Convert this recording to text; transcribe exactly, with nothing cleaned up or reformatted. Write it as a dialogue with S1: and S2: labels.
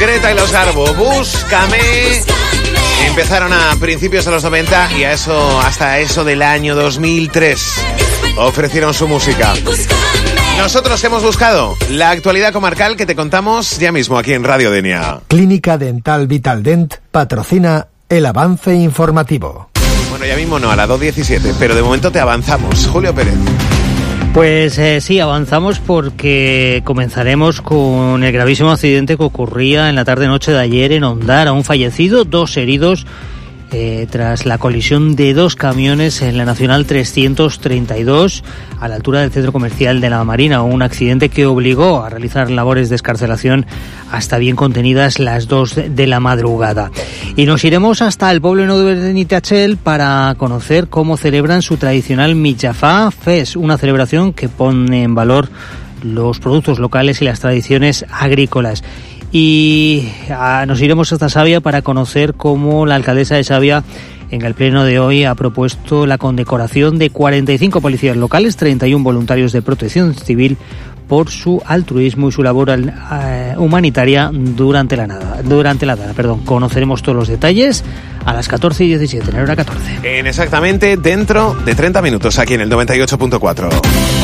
S1: Greta y los Garbo, Búscame. Empezaron a principios de los noventa y a eso, hasta eso del año dos mil tres ofrecieron su música. Nosotros hemos buscado la actualidad comarcal que te contamos ya mismo aquí en Radio Denia.
S2: Clínica Dental Vitaldent patrocina el avance informativo.
S1: Bueno, ya mismo no, a las dos diecisiete, pero de momento te avanzamos. Julio Pérez.
S3: Pues eh, sí, avanzamos porque comenzaremos con el gravísimo accidente que ocurría en la tarde-noche de ayer en Ondara. Un fallecido, dos heridos eh, tras la colisión de dos camiones en la Nacional trescientos treinta y dos a la altura del centro comercial de la Marina. Un accidente que obligó a realizar labores de excarcelación hasta bien contenidas las dos de la madrugada. Y nos iremos hasta el pueblo de Benitatxell para conocer cómo celebran su tradicional Mitjafà Fest, una celebración que pone en valor los productos locales y las tradiciones agrícolas. Y ah, nos iremos hasta Xàbia para conocer cómo la alcaldesa de Xàbia en el pleno de hoy ha propuesto la condecoración de cuarenta y cinco policías locales, treinta y uno voluntarios de protección civil por su altruismo y su labor uh, humanitaria durante la nada, durante la nada, perdón. Conoceremos todos los detalles a las catorce y diecisiete, en la hora catorce.
S1: En exactamente dentro de treinta minutos aquí en el noventa y ocho punto cuatro.